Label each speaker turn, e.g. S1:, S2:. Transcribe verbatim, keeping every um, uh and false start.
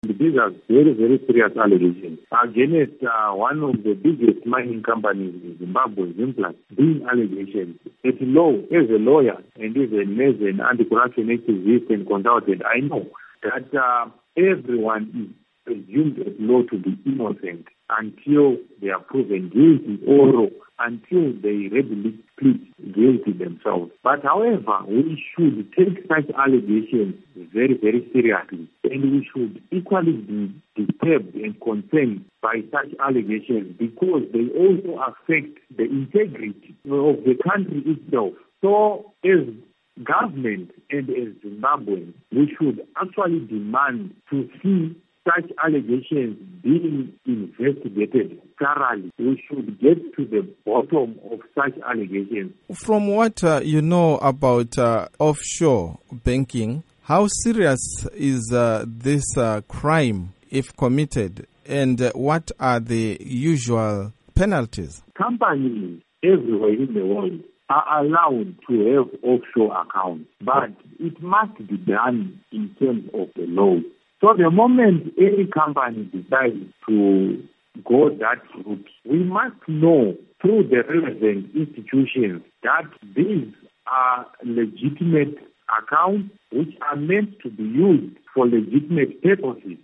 S1: These are very, very serious allegations against uh, one of the biggest mining companies in Zimbabwe, Zimplats. These allegations, as a law, as a lawyer and even as an anti-corruption activist and consultant, I know that uh, everyone is presumed at law to be innocent until they are proven guilty or until they readily plead guilty themselves. But however, we should take such allegations very, very seriously, and we should equally be disturbed and concerned by such allegations because they also affect the integrity of the country itself. So as government and as Zimbabweans, we should actually demand to see such allegations being investigated thoroughly. We should get to the bottom of such allegations.
S2: From what uh, you know about uh, offshore banking, how serious is uh, this uh, crime if committed, and uh, what are the usual penalties?
S1: Companies everywhere in the world are allowed to have offshore accounts, but it must be done in terms of the law. So the moment any company decides to go that route, we must know through the relevant institutions that these are legitimate accounts which are meant to be used for legitimate purposes.